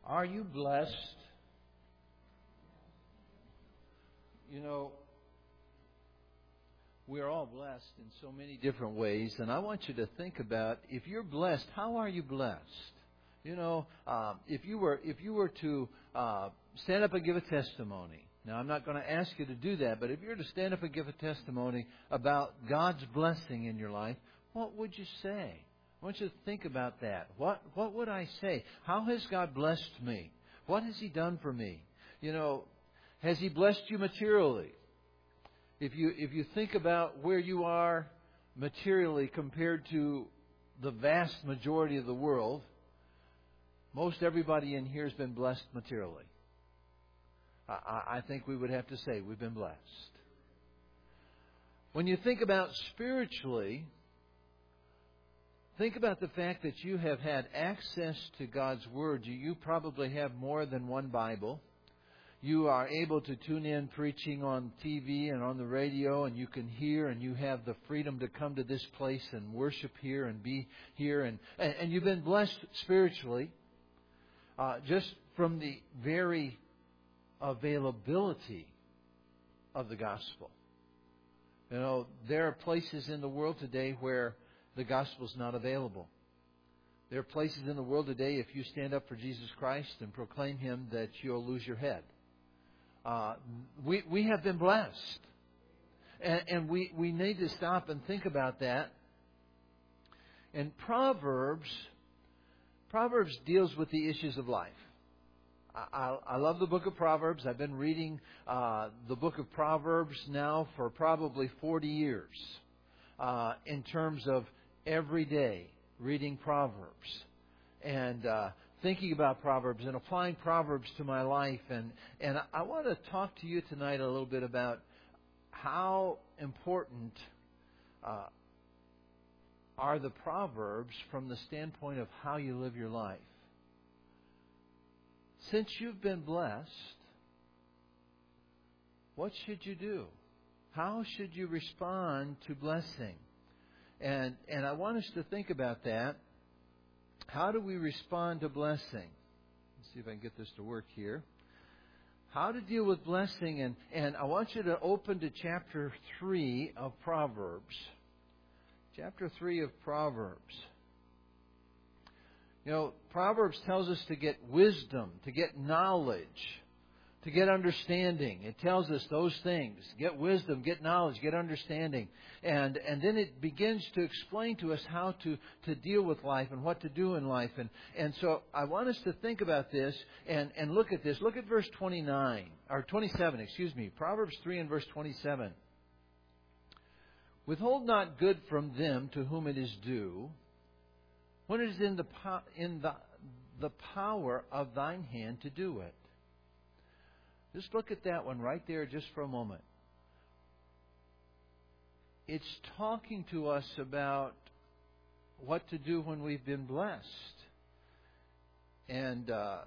Are you blessed? You know, we're all blessed in so many different ways, and I want you to think about, if you're blessed, how are you blessed? You know, if you were to stand up and give a testimony. Now, I'm not going to ask you to do that, but if you were to stand up and give a testimony about God's blessing in your life, what would you say? I want you to think about that. What would I say? How has God blessed me? What has He done for me? You know, has He blessed you materially? If you think about where you are materially compared to the vast majority of the world, most everybody in here has been blessed materially. I think we would have to say we've been blessed. When you think about spiritually, think about the fact that you have had access to God's Word. You probably have more than one Bible. You are able to tune in preaching on TV and on the radio, and you can hear, and you have the freedom to come to this place and worship here and be here. And you've been blessed spiritually just from the very availability of the gospel. You know, there are places in the world today where the gospel is not available. There are places in the world today, if you stand up for Jesus Christ and proclaim Him, that you'll lose your head. We have been blessed. And we need to stop and think about that. And Proverbs deals with the issues of life. I love the book of Proverbs. I've been reading the book of Proverbs now for probably 40 years in terms of every day reading Proverbs and thinking about Proverbs and applying Proverbs to my life. And I want to talk to you tonight a little bit about how important are the Proverbs from the standpoint of how you live your life. Since you've been blessed, what should you do? How should you respond to blessing? And I want us to think about that. How do we respond to blessing? Let's see if I can get this to work here. How to deal with blessing. And I want you to open to chapter 3 of Proverbs. Chapter 3 of Proverbs. You know, Proverbs tells us to get wisdom, to get knowledge, to get understanding. It tells us those things. Get wisdom, get knowledge, get understanding. And then it begins to explain to us how to deal with life and what to do in life. And so I want us to think about this and look at this. Look at verse 27, Proverbs 3 and verse 27. Withhold not good from them to whom it is due, when it is in the power of thine hand to do it. Just look at that one right there just for a moment. It's talking to us about what to do when we've been blessed. And, I've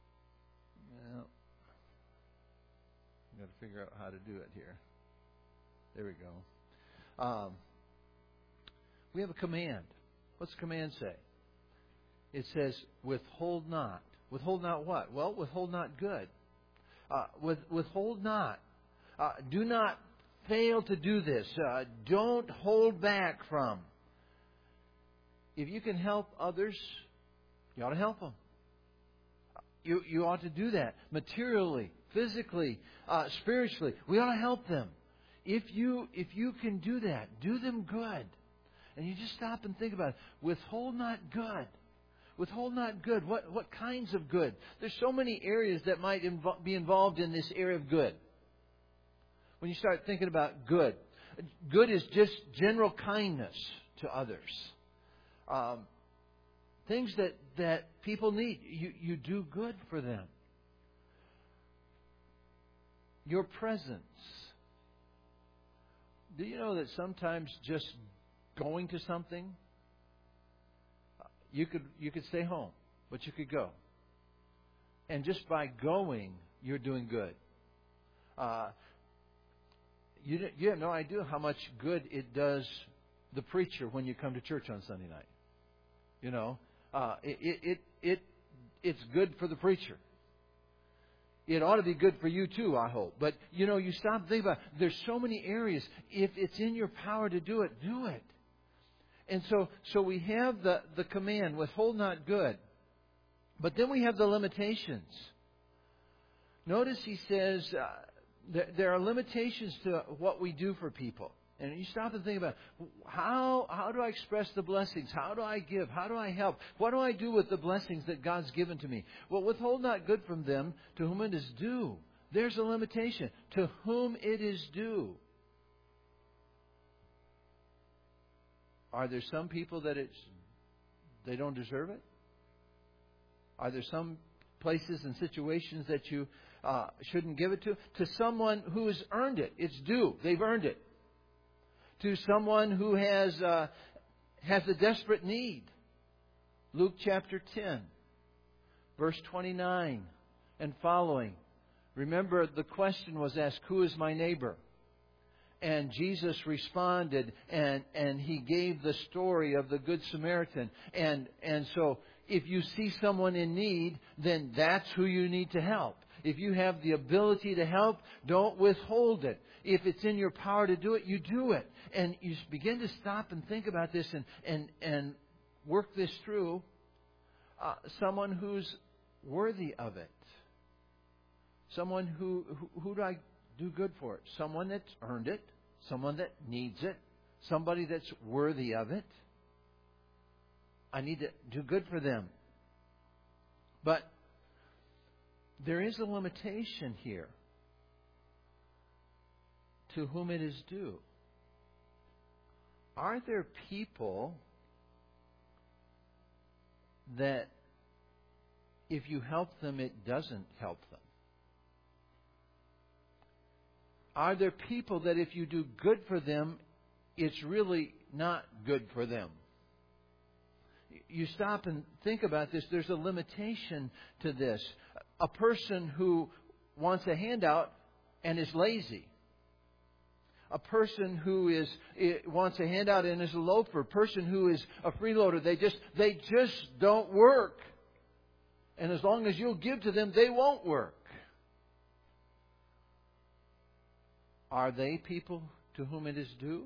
got to figure out how to do it here. There we go. We have a command. What's the command say? It says, withhold not. Withhold not what? Well, withhold not good. Withhold not. Do not fail to do this. Don't hold back from. If you can help others, you ought to help them. You ought to do that. Materially, physically, spiritually. We ought to help them. If you can do that, do them good. And you just stop and think about it. Withhold not good. Withhold not good. What kinds of good? There's so many areas that might be involved in this area of good. When you start thinking about good, good is just general kindness to others. Things that people need. You do good for them. Your presence. Do you know that sometimes just going to something, you could stay home, but you could go. And just by going, you're doing good. You have no idea how much good it does the preacher when you come to church on Sunday night. You know, it it's good for the preacher. It ought to be good for you too, I hope. But, you stop and think about it. There's so many areas. If it's in your power to do it, do it. And so we have the command, withhold not good. But then we have the limitations. Notice he says there are limitations to what we do for people. And you stop and think about, how do I express the blessings? How do I give? How do I help? What do I do with the blessings that God's given to me? Well, withhold not good from them to whom it is due. There's a limitation. To whom it is due. Are there some people that they don't deserve it? Are there some places and situations that you shouldn't give it to? To someone who has earned it. It's due. They've earned it. To someone who has a desperate need. Luke chapter 10, verse 29 and following. Remember, the question was asked, who is my neighbor? And Jesus responded, and He gave the story of the Good Samaritan. And so, if you see someone in need, then that's who you need to help. If you have the ability to help, don't withhold it. If it's in your power to do it, you do it. And you begin to stop and think about this and work this through. Someone who's worthy of it. Someone who do I do good for? Someone that's earned it. Someone that needs it. Somebody that's worthy of it. I need to do good for them. But there is a limitation here. To whom it is due. Are there people that if you help them, it doesn't help them? Are there people that if you do good for them, it's really not good for them? You stop and think about this. There's a limitation to this. A person who wants a handout and is lazy. A person who wants a handout and is a loafer. A person who is a freeloader. They just don't work. And as long as you'll give to them, they won't work. Are they people to whom it is due?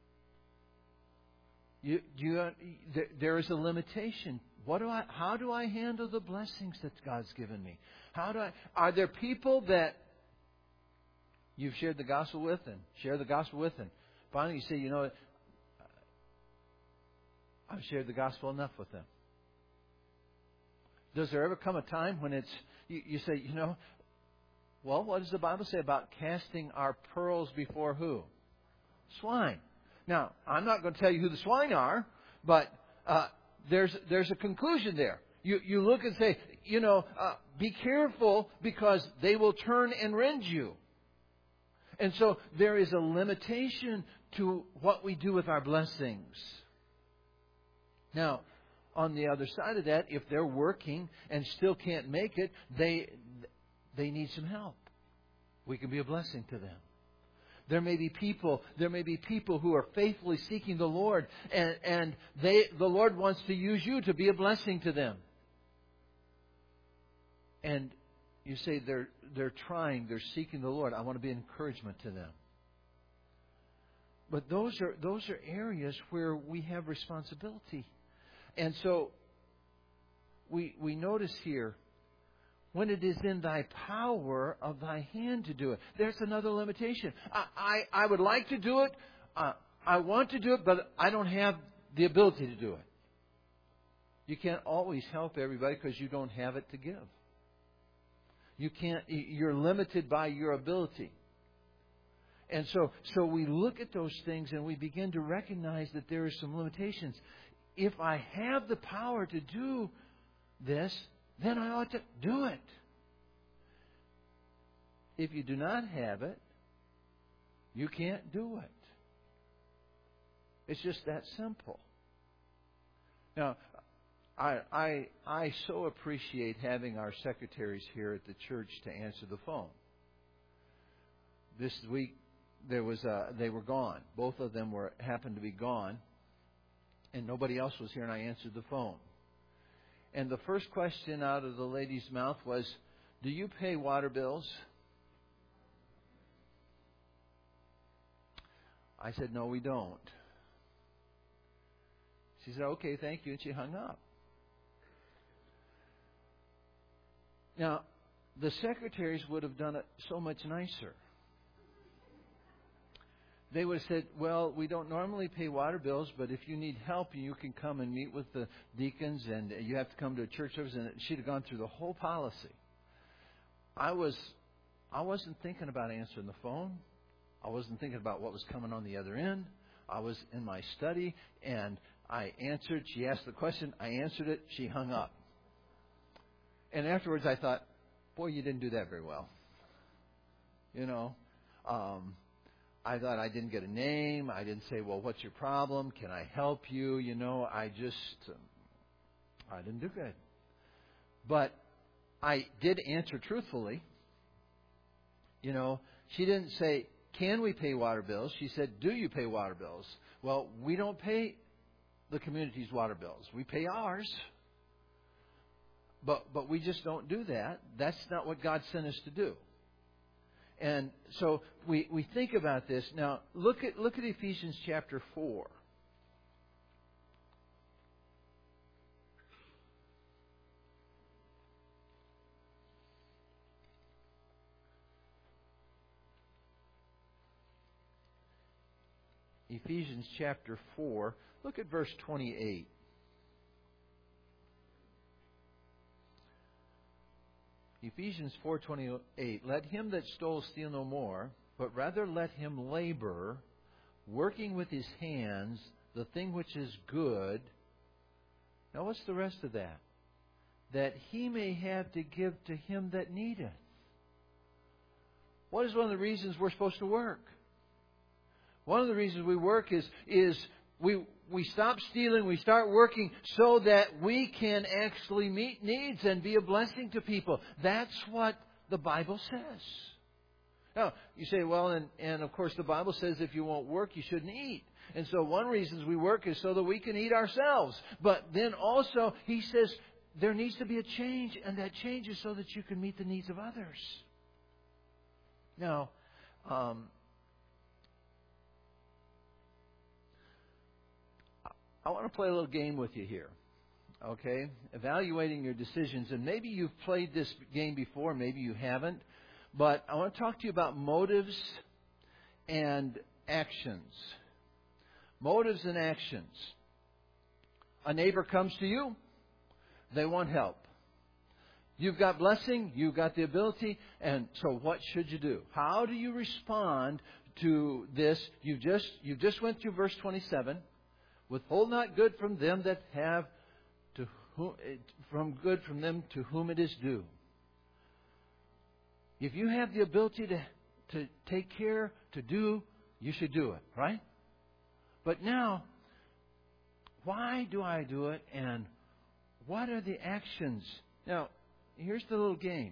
There is a limitation. How do I handle the blessings that God's given me? Are there people that you've shared the gospel with and share the gospel with, and finally you say, I've shared the gospel enough with them? Does there ever come a time when you say, well, what does the Bible say about casting our pearls before who? Swine. Now, I'm not going to tell you who the swine are, but there's a conclusion there. You look and say, be careful because they will turn and rend you. And so there is a limitation to what we do with our blessings. Now, on the other side of that, if they're working and still can't make it, they need some help. We can be a blessing to them. There may be people who are faithfully seeking the Lord, and the Lord wants to use you to be a blessing to them. And you say they're trying, they're seeking the Lord. I want to be an encouragement to them. But those are areas where we have responsibility. And so we notice here, when it is in thy power of thy hand to do it. There's another limitation. I would like to do it. I want to do it, but I don't have the ability to do it. You can't always help everybody because you don't have it to give. You're limited by your ability. And so we look at those things and we begin to recognize that there are some limitations. If I have the power to do this, then I ought to do it. If you do not have it, you can't do it. It's just that simple. Now, I so appreciate having our secretaries here at the church to answer the phone. This week they were gone. Both of them happened to be gone, and nobody else was here, and I answered the phone. And the first question out of the lady's mouth was, "Do you pay water bills?" I said, "No, we don't." She said, "Okay, thank you," and she hung up. Now, the secretaries would have done it so much nicer. They would have said, "Well, we don't normally pay water bills, but if you need help, you can come and meet with the deacons, and you have to come to a church service." And she'd have gone through the whole policy. I wasn't thinking about answering the phone. I wasn't thinking about what was coming on the other end. I was in my study, and I answered. She asked the question. I answered it. She hung up. And afterwards, I thought, "Boy, you didn't do that very well." You know, I thought I didn't get a name. I didn't say, "Well, what's your problem? Can I help you?" You know, I didn't do good. But I did answer truthfully. You know, she didn't say, "Can we pay water bills?" She said, "Do you pay water bills?" Well, we don't pay the community's water bills. We pay ours. But we just don't do that. That's not what God sent us to do. And so we think about this. Now, look at Ephesians chapter 4. Ephesians chapter 4. Look at verse 28. Ephesians 4:28, "Let him that stole steal no more, but rather let him labor, working with his hands the thing which is good." Now what's the rest of that? "That he may have to give to him that needeth." What is one of the reasons we're supposed to work? One of the reasons we work is we stop stealing, we start working so that we can actually meet needs and be a blessing to people. That's what the Bible says. Now, you say, well, and of course the Bible says if you won't work, you shouldn't eat. And so one reason we work is so that we can eat ourselves. But then also, he says there needs to be a change, and that change is so that you can meet the needs of others. Now, I want to play a little game with you here, okay? Evaluating your decisions. And maybe you've played this game before, maybe you haven't. But I want to talk to you about motives and actions. Motives and actions. A neighbor comes to you. They want help. You've got blessing. You've got the ability. And so what should you do? How do you respond to this? You just went through verse 27. "Withhold not good from them that have from them to whom it is due." If you have the ability to take care, to do, you should do it, right? But now, why do I do it, and what are the actions? Now, here's the little game.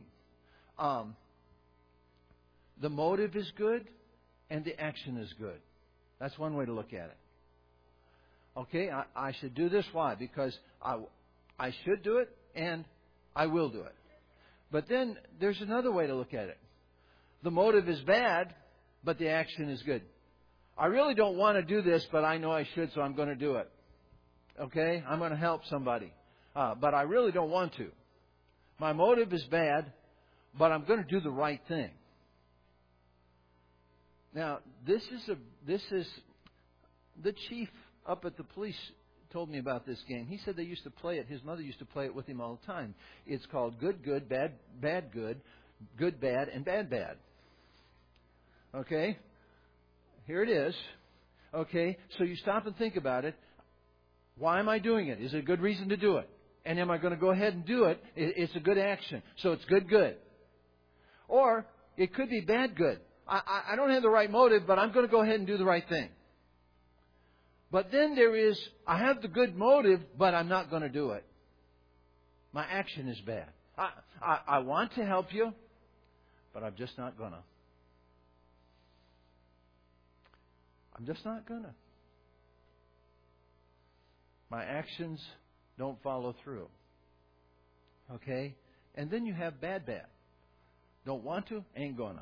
The motive is good, and the action is good. That's one way to look at it. Okay, I should do this. Why? Because I should do it, and I will do it. But then there's another way to look at it. The motive is bad, but the action is good. I really don't want to do this, but I know I should, so I'm going to do it. Okay, I'm going to help somebody, but I really don't want to. My motive is bad, but I'm going to do the right thing. Now, this is the chief up at the police told me about this game. He said they used to play it. His mother used to play it with him all the time. It's called Good, Good, Bad, Bad, Good, Good, Bad, and Bad, Bad. Okay? Here it is. Okay? So you stop and think about it. Why am I doing it? Is it a good reason to do it? And am I going to go ahead and do it? It's a good action. So it's good, good. Or it could be bad, good. I don't have the right motive, but I'm going to go ahead and do the right thing. But then there is, I have the good motive, but I'm not going to do it. My action is bad. I want to help you, but I'm just not going to. I'm just not going to. My actions don't follow through. Okay? And then you have bad. Don't want to, ain't gonna.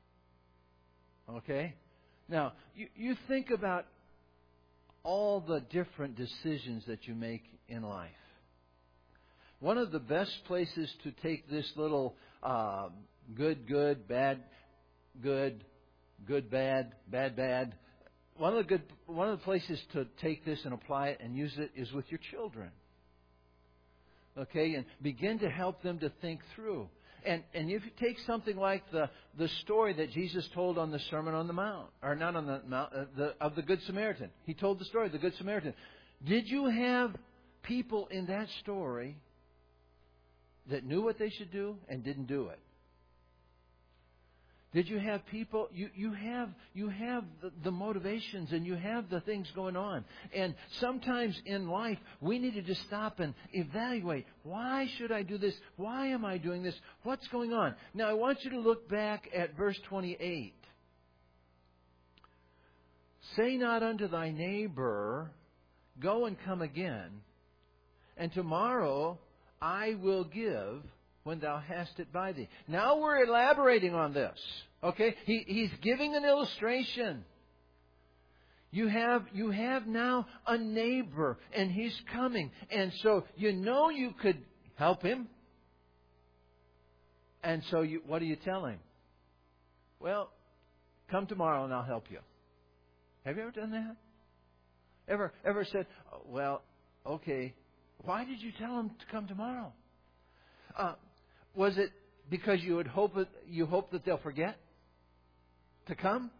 Okay? Now, you think about all the different decisions that you make in life. One of the best places to take this little good, bad, good, bad, bad. One of the places to take this and apply it and use it is with your children. Okay, and begin to help them to think through. And if you take something like the story that Jesus told on the Sermon on the Mount, or not on the Mount, of the Good Samaritan. He told the story of the Good Samaritan. Did you have people in that story that knew what they should do and didn't do it? Did you have people? You have the motivations and you have the things going on. And sometimes in life we need to just stop and evaluate. Why should I do this? Why am I doing this? What's going on? Now I want you to look back at verse 28. Say not unto thy neighbor, go and come again, and tomorrow I will give when thou hast it by thee. Now we're elaborating on this. Okay? He's giving an illustration. You have now a neighbor and he's coming. And so you could help him. And so what do you tell him? Well, come tomorrow and I'll help you. Have you ever done that? Ever said, well, okay, why did you tell him to come tomorrow? Was it because you hope that they'll forget to come?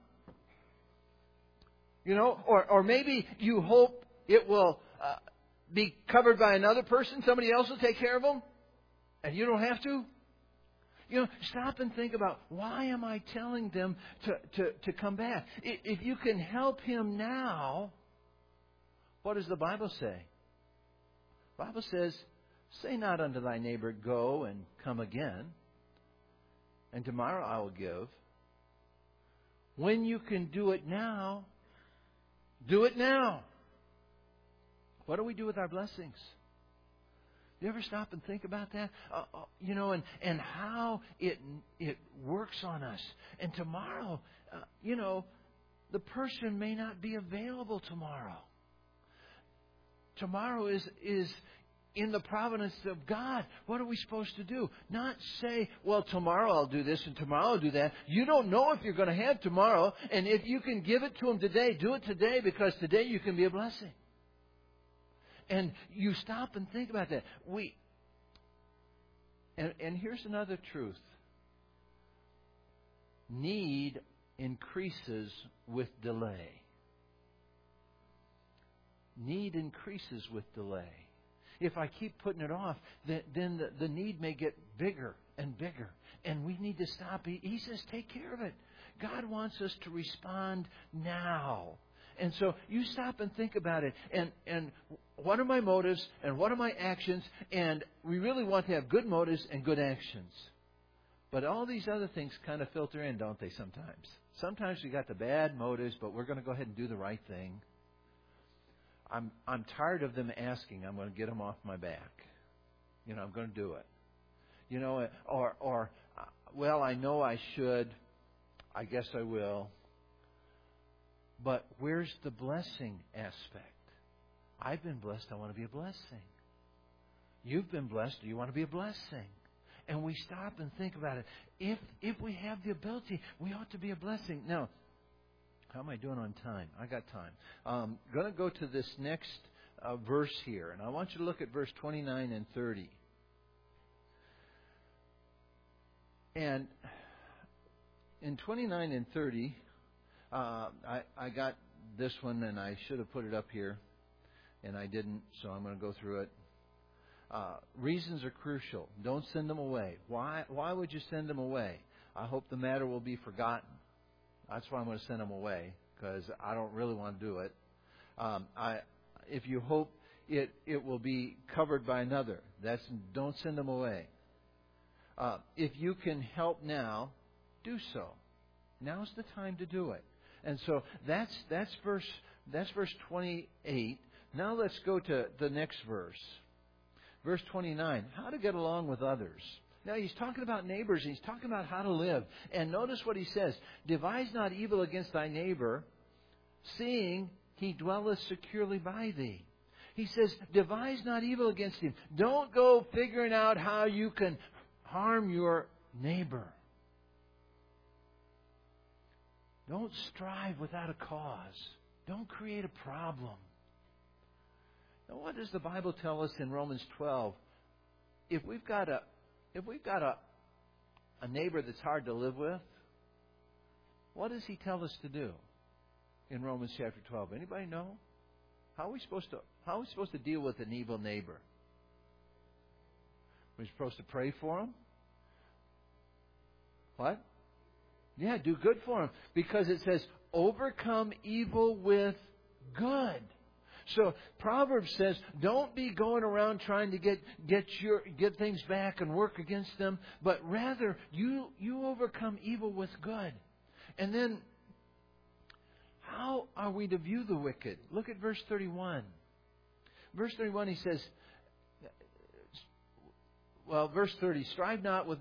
Or maybe you hope it will be covered by another person. Somebody else will take care of them, and you don't have to. Stop and think about, why am I telling them to come back? If you can help him now, what does the Bible say? The Bible says, say not unto thy neighbor, go and come again, and tomorrow I will give. When you can do it now, do it now. What do we do with our blessings? You ever stop and think about that? And how it works on us. And tomorrow, the person may not be available tomorrow. Tomorrow is in the providence of God. What are we supposed to do? Not say, well, tomorrow I'll do this and tomorrow I'll do that. You don't know if you're going to have tomorrow. And if you can give it to him today, do it today, because today you can be a blessing. And you stop and think about that. And here's another truth. Need increases with delay. Need increases with delay. If I keep putting it off, then the need may get bigger and bigger. And we need to stop. He says, take care of it. God wants us to respond now. And so you stop and think about it. And what are my motives and what are my actions? And we really want to have good motives and good actions. But all these other things kind of filter in, don't they, sometimes? Sometimes we got the bad motives, but we're going to go ahead and do the right thing. I'm tired of them asking. I'm going to get them off my back. I'm going to do it. Well, I know I should. I guess I will. But where's the blessing aspect? I've been blessed. I want to be a blessing. You've been blessed. You want to be a blessing. And we stop and think about it. If we have the ability, we ought to be a blessing. Now, how am I doing on time? I got time. I'm going to go to this next verse here. And I want you to look at verse 29 and 30. And in 29 and 30, I got this one, and I should have put it up here, and I didn't, so I'm going to go through it. Reasons are crucial. Don't send them away. Why would you send them away? I hope the matter will be forgotten. That's why I'm going to send them away, because I don't really want to do it. If you hope it will be covered by another, don't send them away. If you can help now, do so. Now's the time to do it. And so that's verse 28. Now let's go to the next verse. Verse 29, how to get along with others. Now, he's talking about neighbors. He's talking about how to live. And notice what he says. Devise not evil against thy neighbor, seeing he dwelleth securely by thee. He says, devise not evil against him. Don't go figuring out how you can harm your neighbor. Don't strive without a cause. Don't create a problem. Now, what does the Bible tell us in Romans 12? If we've got a neighbor that's hard to live with, what does he tell us to do in Romans chapter 12? Anybody know? How are we supposed to deal with an evil neighbor? We're supposed to pray for him? What? Yeah, do good for him. Because it says, overcome evil with good. So Proverbs says, don't be going around trying to get things back and work against them, but rather you overcome evil with good. And then, how are we to view the wicked? Look at verse 31. Verse 31, he says, verse 30, strive not with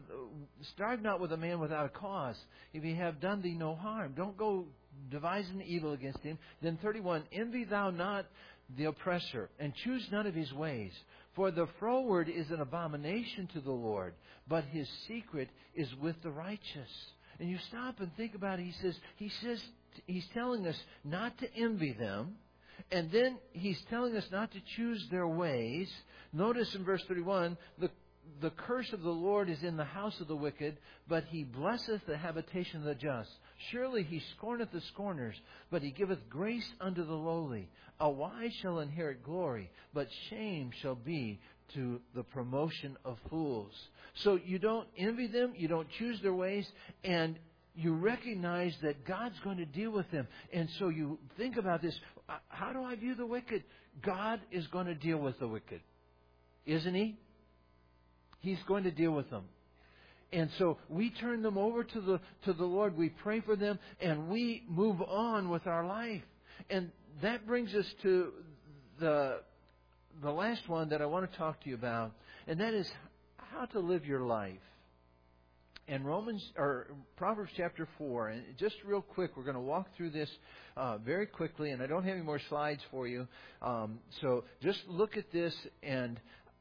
a man without a cause, if he have done thee no harm. Don't go devising evil against him. Then 31, envy thou not the oppressor, and choose none of his ways. For the froward is an abomination to the Lord, but his secret is with the righteous. And you stop and think about it. He's telling us not to envy them. And then he's telling us not to choose their ways. Notice in verse 31, the curse of the Lord is in the house of the wicked, but he blesseth the habitation of the just. Surely he scorneth the scorners, but he giveth grace unto the lowly. A wise shall inherit glory, but shame shall be to the promotion of fools. So you don't envy them, you don't choose their ways, and you recognize that God's going to deal with them. And so you think about this. How do I view the wicked? God is going to deal with the wicked. Isn't He? He's going to deal with them. And so we turn them over to the Lord. We pray for them, and we move on with our life. And that brings us to the last one that I want to talk to you about, and that is how to live your life. In Proverbs chapter 4, and just real quick, we're going to walk through this very quickly, and I don't have any more slides for you. So just look at this, and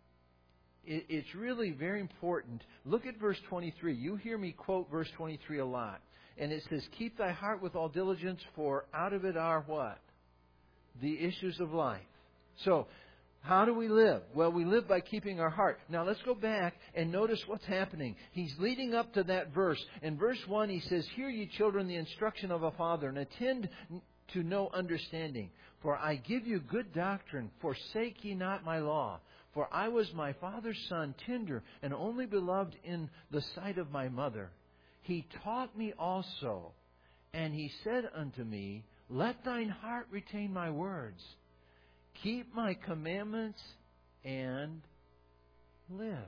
it's really very important. Look at verse 23. You hear me quote verse 23 a lot. And it says, keep thy heart with all diligence, for out of it are what? The issues of life. So, how do we live? Well, we live by keeping our heart. Now, let's go back and notice what's happening. He's leading up to that verse. In verse 1, he says, hear ye children the instruction of a father, and attend to no understanding. For I give you good doctrine, forsake ye not my law. For I was my father's son, tender, and only beloved in the sight of my mother. He taught me also, and he said unto me, let thine heart retain my words. Keep my commandments and live.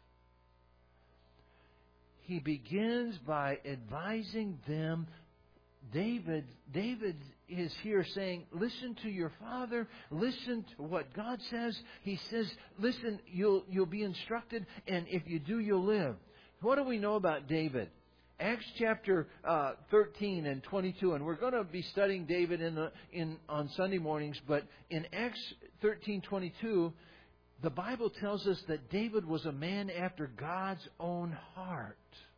He begins by advising them. David is here saying, listen to your father. Listen to what God says. He says, listen, you'll be instructed, and if you do, you'll live. What do we know about David? Acts chapter 13 and 22, and we're going to be studying David on Sunday mornings, but in Acts 13:22, the Bible tells us that David was a man after God's own heart.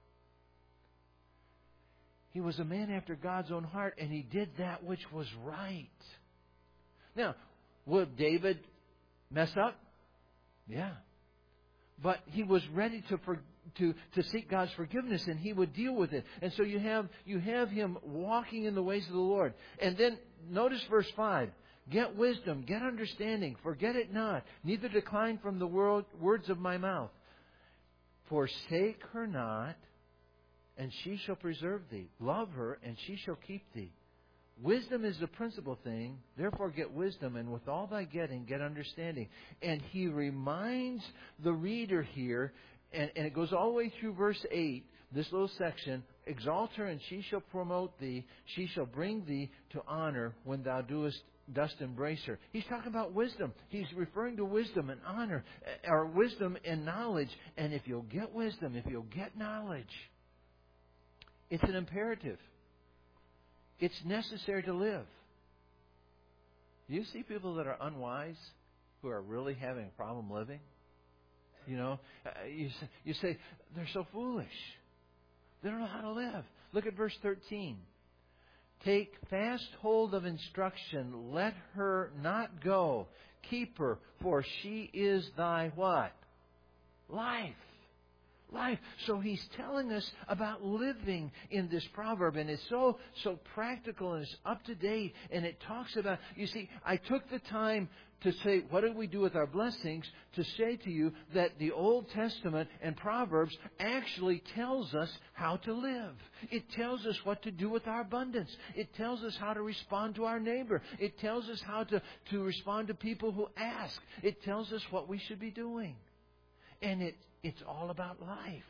He was a man after God's own heart, and he did that which was right. Now, would David mess up? Yeah. But he was ready to seek God's forgiveness, and he would deal with it. And so you have him walking in the ways of the Lord. And then notice verse 5. Get wisdom, get understanding, forget it not, neither decline from the words of my mouth. Forsake her not, and she shall preserve thee. Love her, and she shall keep thee. Wisdom is the principal thing, therefore get wisdom, and with all thy getting, get understanding. And he reminds the reader here, and it goes all the way through verse 8, this little section, exalt her, and she shall promote thee, she shall bring thee to honor when thou doest dost embrace her. He's talking about wisdom. He's referring to wisdom and honor, or wisdom and knowledge. And if you'll get wisdom, if you'll get knowledge, it's an imperative. It's necessary to live. Do you see people that are unwise who are really having a problem living? You know, you say, they're so foolish. They don't know how to live. Look at verse 13. Take fast hold of instruction. Let her not go. Keep her, for she is thy what? Life. Life. So he's telling us about living in this proverb, and it's so practical and it's up to date, and it talks about, you see, I took the time to say, what do we do with our blessings, to say to you that the Old Testament and Proverbs actually tells us how to live. It tells us what to do with our abundance. It tells us how to respond to our neighbor. It tells us how to respond to people who ask. It tells us what we should be doing. And it's all about life.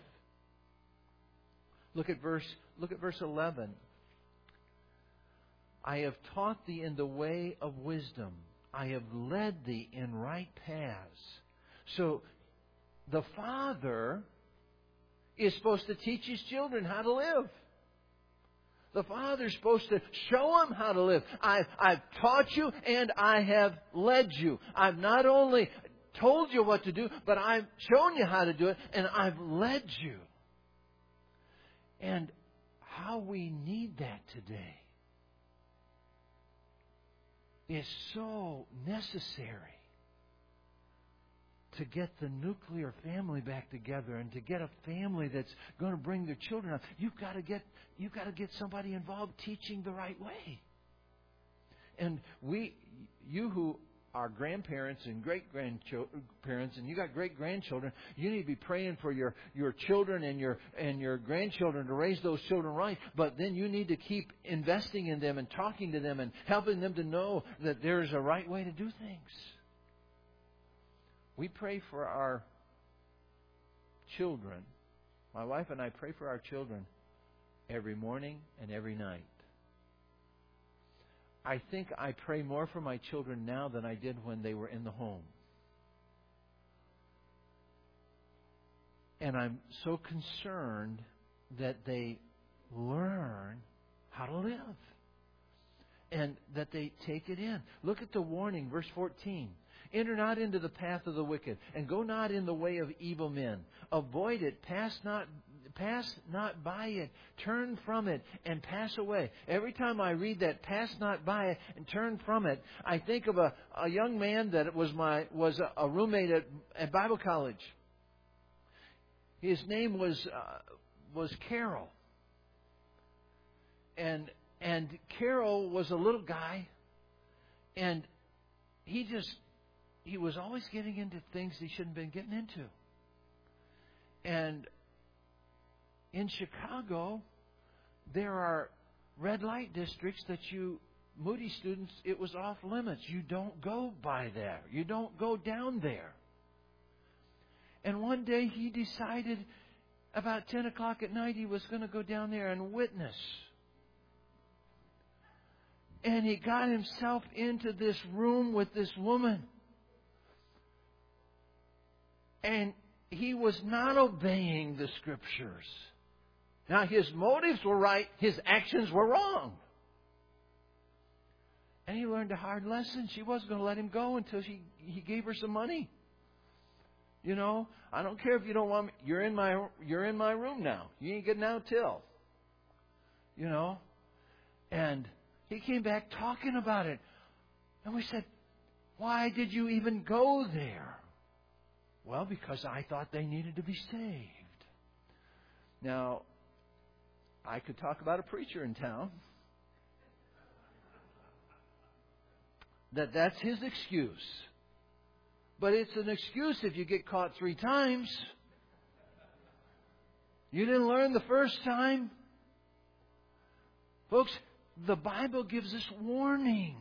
Look at verse 11. I have taught thee in the way of wisdom. I have led thee in right paths. So the father is supposed to teach his children how to live. The father's supposed to show them how to live. I've taught you and I have led you. I've not only told you what to do, but I've shown you how to do it, and I've led you. And how we need that today is so necessary to get the nuclear family back together and to get a family that's going to bring their children up. You've got to get somebody involved teaching the right way. And you who are grandparents and great-grandparents, and you got great-grandchildren, you need to be praying for your children and your grandchildren to raise those children right. But then you need to keep investing in them and talking to them and helping them to know that there is a right way to do things. We pray for our children. My wife and I pray for our children every morning and every night. I think I pray more for my children now than I did when they were in the home. And I'm so concerned that they learn how to live. And that they take it in. Look at the warning, verse 14. Enter not into the path of the wicked, and go not in the way of evil men. Avoid it, pass not by it, turn from it, and pass away. Every time I read that, pass not by it and turn from it, I think of a young man that was a roommate at Bible college. His name was Carol, and Carol was a little guy, and he was always getting into things he shouldn't have been getting into. And in Chicago, there are red light districts that Moody students, it was off limits. You don't go by there. You don't go down there. And one day he decided about 10 o'clock at night he was going to go down there and witness. And he got himself into this room with this woman. And he was not obeying the Scriptures. Now, his motives were right. His actions were wrong. And he learned a hard lesson. She wasn't going to let him go until he gave her some money. You know, I don't care if you don't want me. You're in my room now. You ain't getting out till. You know. And he came back talking about it. And we said, why did you even go there? Well, because I thought they needed to be saved. Now, I could talk about a preacher in town that's his excuse. But it's an excuse if you get caught 3 times. You didn't learn the first time. Folks, the Bible gives us warning.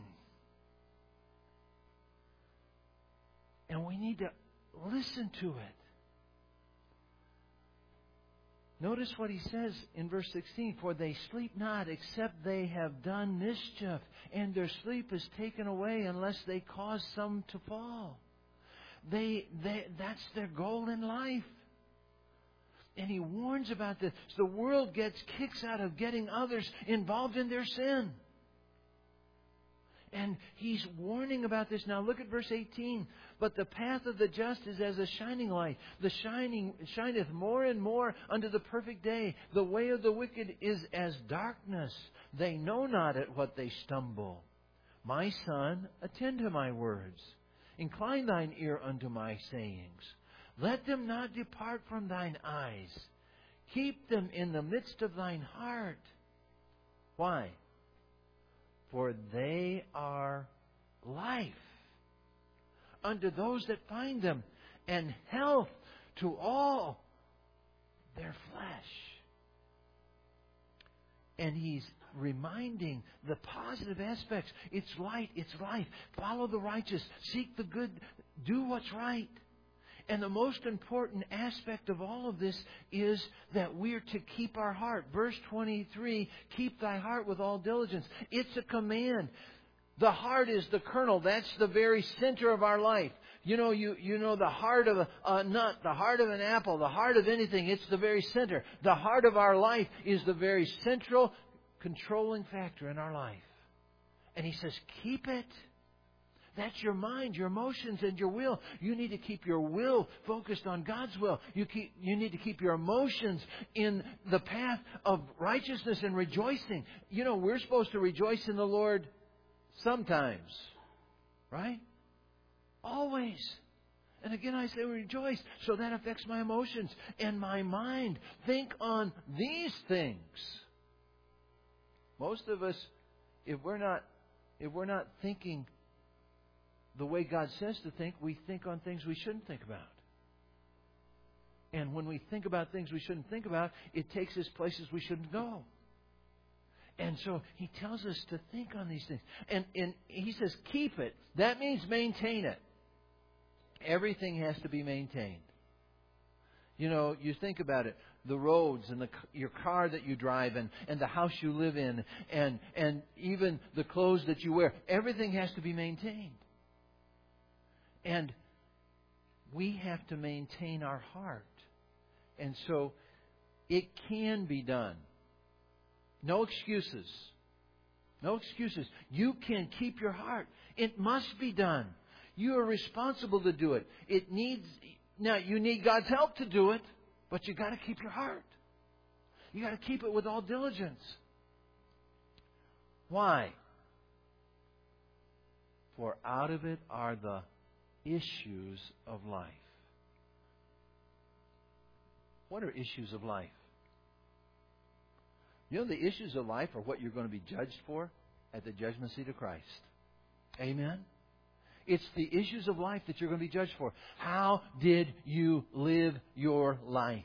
And we need to listen to it. Notice what he says in verse 16. For they sleep not, except they have done mischief, and their sleep is taken away unless they cause some to fall. That's their goal in life. And he warns about this. The world gets kicks out of getting others involved in their sin. And he's warning about this. Now look at verse 18. But the path of the just is as a shining light. The shining shineth more and more unto the perfect day. The way of the wicked is as darkness. They know not at what they stumble. My son, attend to my words. Incline thine ear unto my sayings. Let them not depart from thine eyes. Keep them in the midst of thine heart. Why? For they are life unto those that find them, and health to all their flesh. And he's reminding the positive aspects. It's light, it's life. Follow the righteous. Seek the good. Do what's right. And the most important aspect of all of this is that we're to keep our heart. Verse 23, keep thy heart with all diligence. It's a command. The heart is the kernel. That's the very center of our life. You know the heart of a nut, the heart of an apple, the heart of anything. It's the very center. The heart of our life is the very central controlling factor in our life. And he says, keep it. That's your mind, your emotions, and your will. You need to keep your will focused on God's will. You need to keep your emotions in the path of righteousness and rejoicing. You know, we're supposed to rejoice in the Lord sometimes. Right? Always. And again, I say rejoice. So that affects my emotions and my mind. Think on these things. Most of us, if we're not thinking the way God says to think, we think on things we shouldn't think about. And when we think about things we shouldn't think about, it takes us places we shouldn't go. And so he tells us to think on these things. And he says, keep it. That means maintain it. Everything has to be maintained. You know, you think about it. The roads and your car that you drive and the house you live in and even the clothes that you wear. Everything has to be maintained. And we have to maintain our heart. And so it can be done. No excuses. No excuses. You can keep your heart. It must be done. You are responsible to do it. Now you need God's help to do it, but you got to keep your heart. You got to keep it with all diligence. Why? For out of it are the issues of life. What are issues of life? You know, the issues of life are what you're going to be judged for at the judgment seat of Christ. Amen? It's the issues of life that you're going to be judged for. How did you live your life?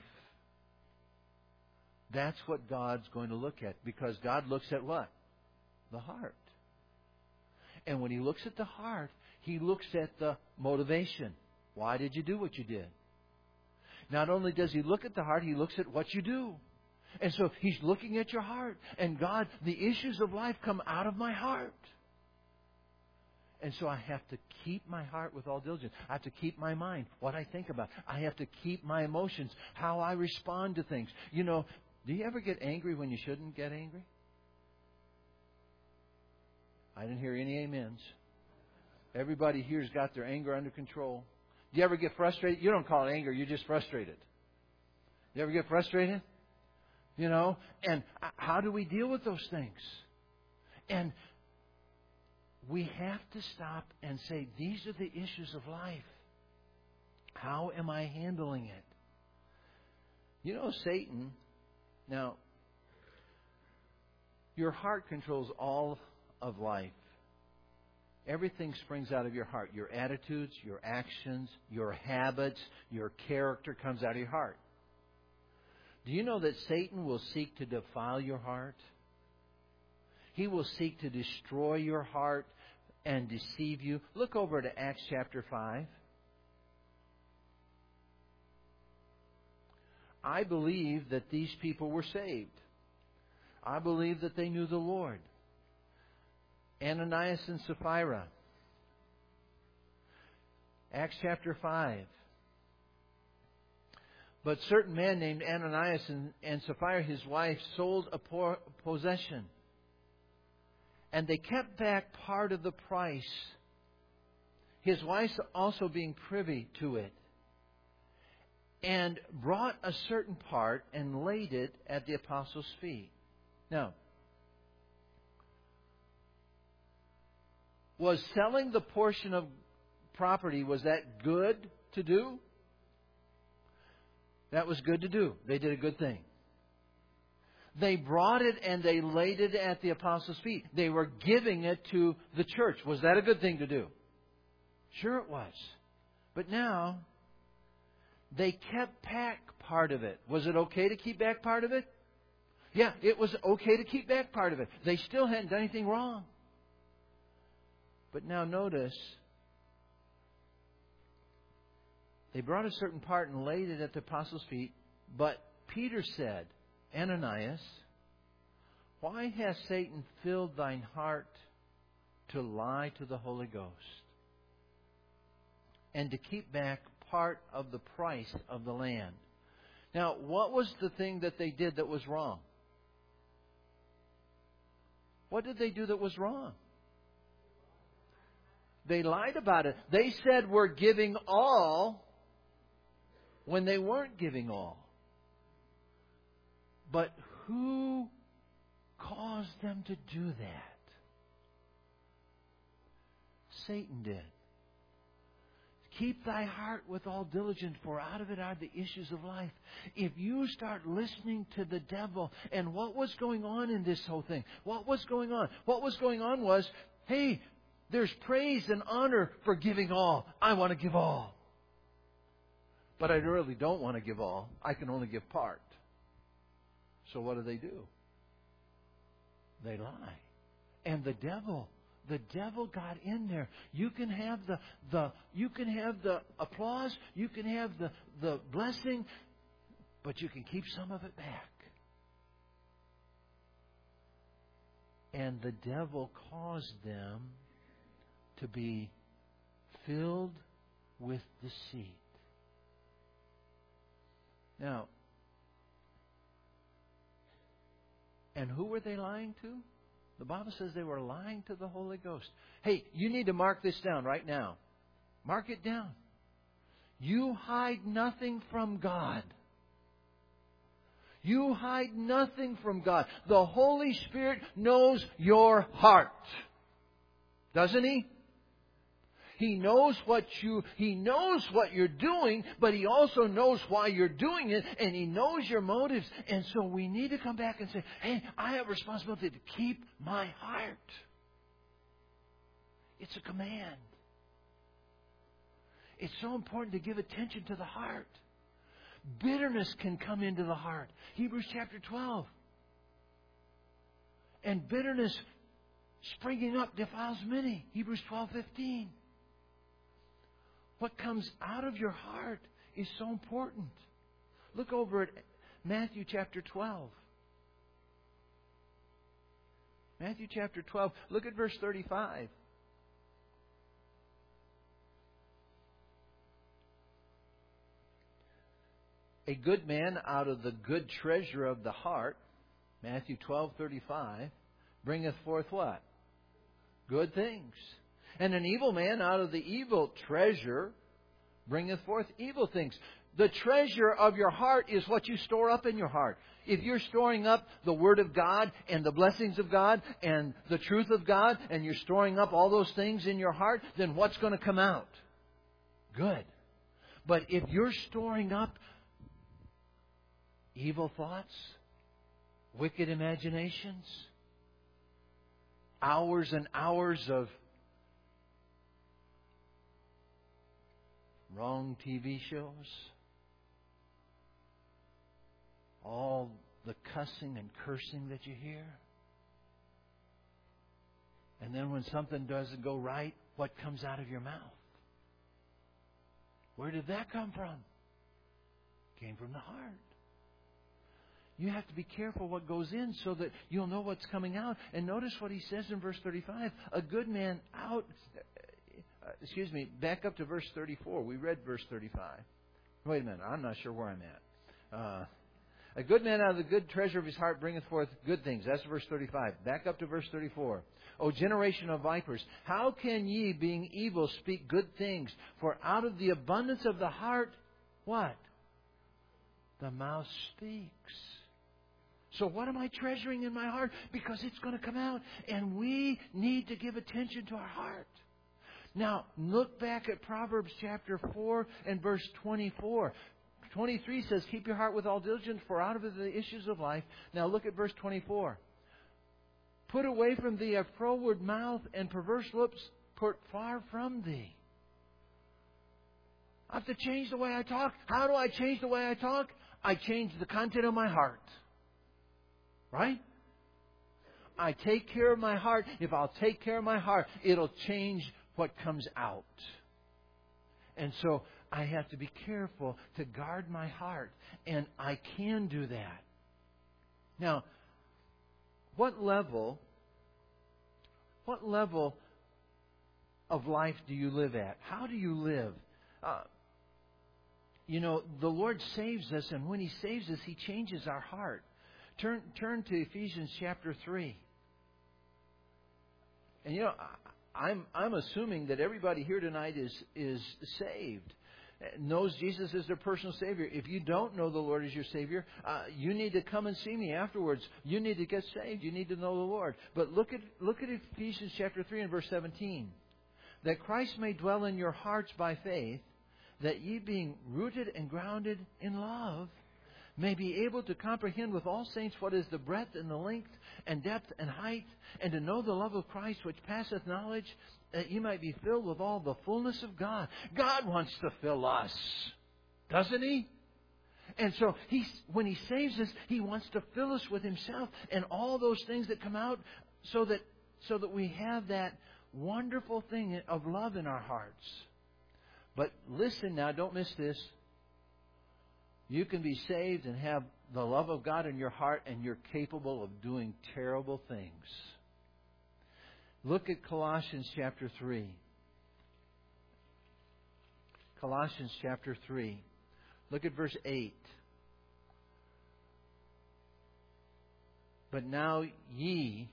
That's what God's going to look at, because God looks at what? The heart. And when He looks at the heart, He looks at the motivation. Why did you do what you did? Not only does He look at the heart, He looks at what you do. And so He's looking at your heart. And God, the issues of life come out of my heart. And so I have to keep my heart with all diligence. I have to keep my mind, what I think about. I have to keep my emotions, how I respond to things. You know, do you ever get angry when you shouldn't get angry? I didn't hear any amens. Everybody here's got their anger under control. Do you ever get frustrated? You don't call it anger, you're just frustrated. You ever get frustrated? You know? And how do we deal with those things? And we have to stop and say, these are the issues of life. How am I handling it? You know, Satan, now, your heart controls all of life. Everything springs out of your heart. Your attitudes, your actions, your habits, your character comes out of your heart. Do you know that Satan will seek to defile your heart? He will seek to destroy your heart and deceive you. Look over to Acts chapter 5. I believe that these people were saved. I believe that they knew the Lord. Ananias and Sapphira. Acts chapter 5. But a certain man named Ananias and Sapphira, his wife, sold a possession. And they kept back part of the price, his wife also being privy to it, and brought a certain part and laid it at the apostles' feet. Now, was selling the portion of property, was that good to do? That was good to do. They did a good thing. They brought it and they laid it at the apostles' feet. They were giving it to the church. Was that a good thing to do? Sure it was. But now, they kept back part of it. Was it okay to keep back part of it? Yeah, it was okay to keep back part of it. They still hadn't done anything wrong. But now notice, they brought a certain part and laid it at the apostles' feet. But Peter said, Ananias, why has Satan filled thine heart to lie to the Holy Ghost and to keep back part of the price of the land? Now, what was the thing that they did that was wrong? What did they do that was wrong? They lied about it. They said we're giving all when they weren't giving all. But who caused them to do that? Satan did. Keep thy heart with all diligence, for out of it are the issues of life. If you start listening to the devil, and what was going on in this whole thing? What was going on? What was going on was, hey, there's praise and honor for giving all. I want to give all. But I really don't want to give all. I can only give part. So what do? They lie. And the devil got in there. You can have the applause, you can have the blessing, but you can keep some of it back. And the devil caused them to be filled with deceit. Now, and who were they lying to? The Bible says they were lying to the Holy Ghost. Hey, you need to mark this down right now. Mark it down. You hide nothing from God. You hide nothing from God. The Holy Spirit knows your heart. Doesn't He? He knows what you're doing, but He also knows why you're doing it, and He knows your motives. And so we need to come back and say, hey, I have a responsibility to keep my heart. It's a command. It's so important to give attention to the heart. Bitterness can come into the heart. Hebrews chapter 12. And bitterness springing up defiles many. Hebrews 12:15. What comes out of your heart is so important. Look over at Matthew chapter 12. Matthew chapter 12. Look at verse 35. A good man out of the good treasure of the heart, Matthew 12:35, bringeth forth what? Good things. And an evil man out of the evil treasure bringeth forth evil things. The treasure of your heart is what you store up in your heart. If you're storing up the Word of God and the blessings of God and the truth of God, and you're storing up all those things in your heart, then what's going to come out? Good. But if you're storing up evil thoughts, wicked imaginations, hours and hours of wrong TV shows, all the cussing and cursing that you hear, and then when something doesn't go right, what comes out of your mouth? Where did that come from? It came from the heart. You have to be careful what goes in so that you'll know what's coming out. And notice what he says in verse 35. A good man back up to verse 34. We read verse 35. Wait a minute, I'm not sure where I'm at. A good man out of the good treasure of his heart bringeth forth good things. That's verse 35. Back up to verse 34. O generation of vipers, how can ye, being evil, speak good things? For out of the abundance of the heart, what? The mouth speaks. So what am I treasuring in my heart? Because it's going to come out. And we need to give attention to our heart. Now, look back at Proverbs chapter 4 and verse 24. 23 says, keep your heart with all diligence, for out of it the issues of life. Now look at verse 24. Put away from thee a froward mouth, and perverse lips put far from thee. I have to change the way I talk. How do I change the way I talk? I change the content of my heart. Right? I take care of my heart. If I'll take care of my heart, it'll change what comes out. And so I have to be careful to guard my heart. And I can do that. Now, what level of life do you live at? How do you live? The Lord saves us, and when He saves us, He changes our heart. Turn to Ephesians chapter 3. And I'm assuming that everybody here tonight is saved, knows Jesus as their personal Savior. If you don't know the Lord as your Savior, you need to come and see me afterwards. You need to get saved. You need to know the Lord. But look at Ephesians chapter 3 and verse 17. That Christ may dwell in your hearts by faith, that ye being rooted and grounded in love, may be able to comprehend with all saints what is the breadth and the length and depth and height, and to know the love of Christ which passeth knowledge, that ye might be filled with all the fullness of God. God wants to fill us, doesn't He? And so when He saves us, He wants to fill us with Himself and all those things that come out, so that we have that wonderful thing of love in our hearts. But listen now, don't miss this. You can be saved and have the love of God in your heart, and you're capable of doing terrible things. Look at Colossians chapter 3. Colossians chapter 3. Look at verse 8. But now ye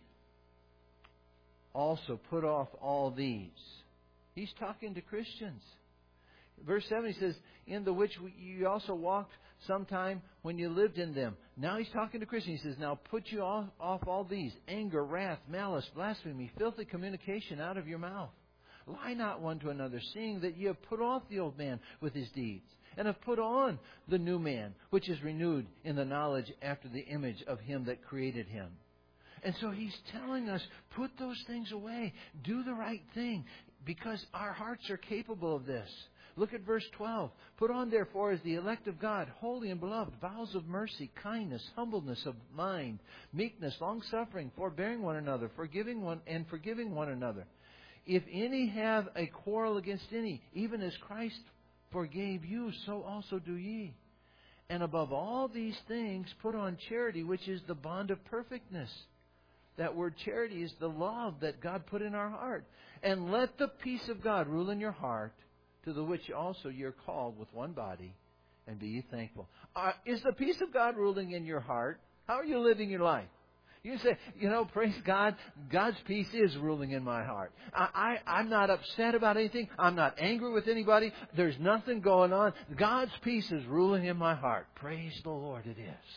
also put off all these. He's talking to Christians. Verse 7, he says, in the which you also walked sometime when you lived in them. Now he's talking to Christians. He says, now put you off all these: anger, wrath, malice, blasphemy, filthy communication out of your mouth. Lie not one to another, seeing that ye have put off the old man with his deeds, and have put on the new man, which is renewed in the knowledge after the image of Him that created him. And so he's telling us, put those things away. Do the right thing, because our hearts are capable of this. Look at verse 12. Put on therefore as the elect of God, holy and beloved, bowels of mercy, kindness, humbleness of mind, meekness, long-suffering, forbearing one another, forgiving one another. If any have a quarrel against any, even as Christ forgave you, so also do ye. And above all these things, put on charity, which is the bond of perfectness. That word charity is the love that God put in our heart. And let the peace of God rule in your heart, to the which also you're called with one body, and be ye thankful. Is the peace of God ruling in your heart? How are you living your life? You say, praise God, God's peace is ruling in my heart. I'm not upset about anything. I'm not angry with anybody. There's nothing going on. God's peace is ruling in my heart. Praise the Lord, it is.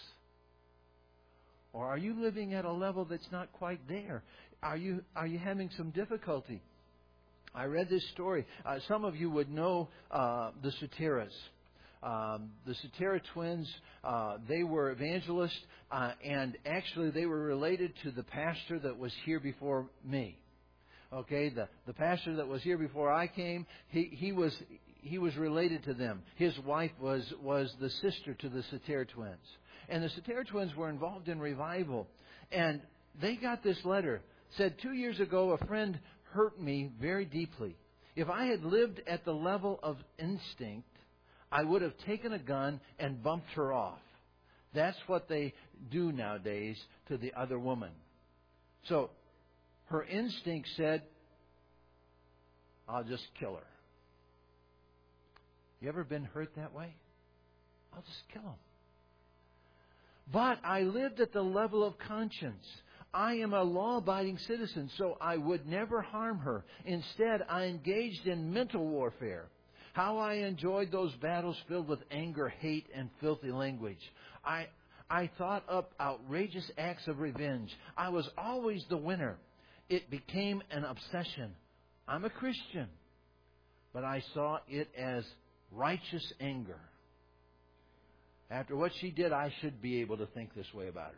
Or are you living at a level that's not quite there? Are you having some difficulty? I read this story. Some of you would know the Soteras. The Sotera twins, they were evangelists, and actually they were related to the pastor that was here before me. Okay, the pastor that was here before I came, he was related to them. His wife was the sister to the Sotera twins. And the Sotera twins were involved in revival. And they got this letter. Said, 2 years ago, a friend hurt me very deeply. If I had lived at the level of instinct, I would have taken a gun and bumped her off. That's what they do nowadays to the other woman. So her instinct said, I'll just kill her. You ever been hurt that way? I'll just kill him. But I lived at the level of conscience. I am a law-abiding citizen, so I would never harm her. Instead, I engaged in mental warfare. How I enjoyed those battles filled with anger, hate, and filthy language. I thought up outrageous acts of revenge. I was always the winner. It became an obsession. I'm a Christian, but I saw it as righteous anger. After what she did, I should be able to think this way about her.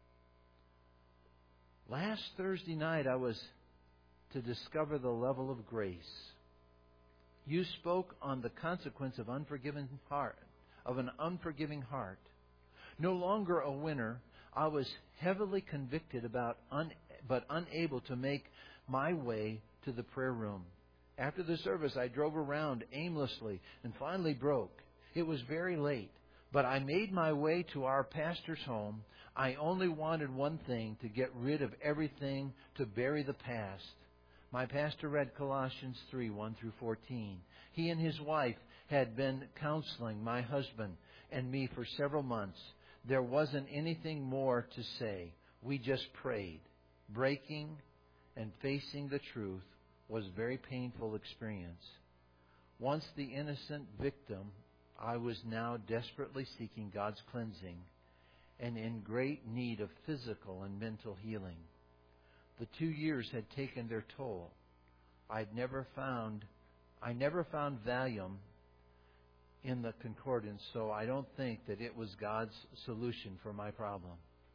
Last Thursday night, I was to discover the level of grace. You spoke on the consequence of an unforgiving heart. No longer a winner, I was heavily convicted but unable to make my way to the prayer room. After the service, I drove around aimlessly and finally broke. It was very late, but I made my way to our pastor's home. I only wanted one thing, to get rid of everything, to bury the past. My pastor read Colossians 3, 1 through 14. He and his wife had been counseling my husband and me for several months. There wasn't anything more to say. We just prayed. Breaking and facing the truth was a very painful experience. Once the innocent victim, I was now desperately seeking God's cleansing and in great need of physical and mental healing. The 2 years had taken their toll. I never found Valium in the concordance, so I don't think that it was God's solution for my problem.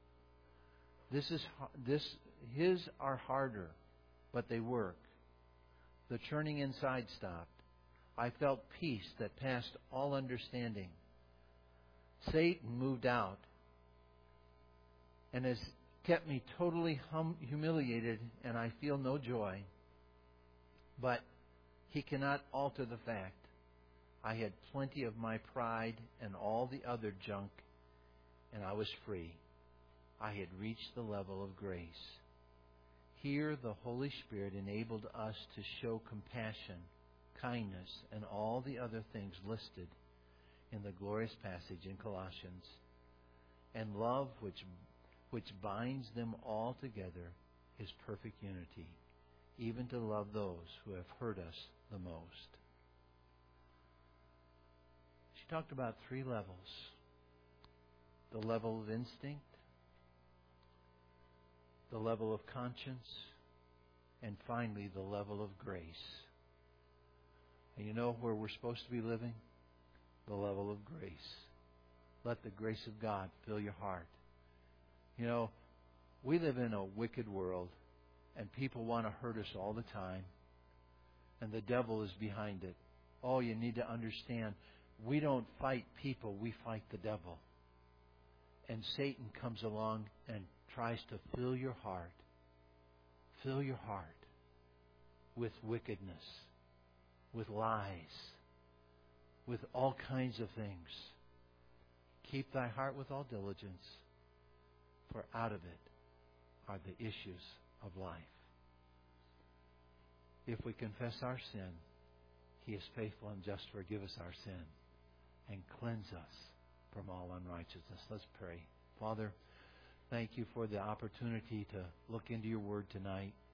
His are harder, but they work. The churning inside stopped. I felt peace that passed all understanding. Satan moved out and has kept me totally humiliated, and I feel no joy. But he cannot alter the fact I had plenty of my pride and all the other junk, and I was free. I had reached the level of grace. Here the Holy Spirit enabled us to show compassion, kindness, and all the other things listed in the glorious passage in Colossians, and love which binds them all together is perfect unity, even to love those who have hurt us the most. She talked about 3 levels. The level of instinct, the level of conscience, and finally the level of grace. And you know where we're supposed to be living? The level of grace. Let the grace of God fill your heart. You know, we live in a wicked world, and people want to hurt us all the time, and the devil is behind it. Oh, you need to understand, we don't fight people, we fight the devil. And Satan comes along and tries to fill your heart with wickedness, with lies, with all kinds of things. Keep thy heart with all diligence, for out of it are the issues of life. If we confess our sin, He is faithful and just to forgive us our sin and cleanse us from all unrighteousness. Let's pray. Father, thank you for the opportunity to look into your word tonight.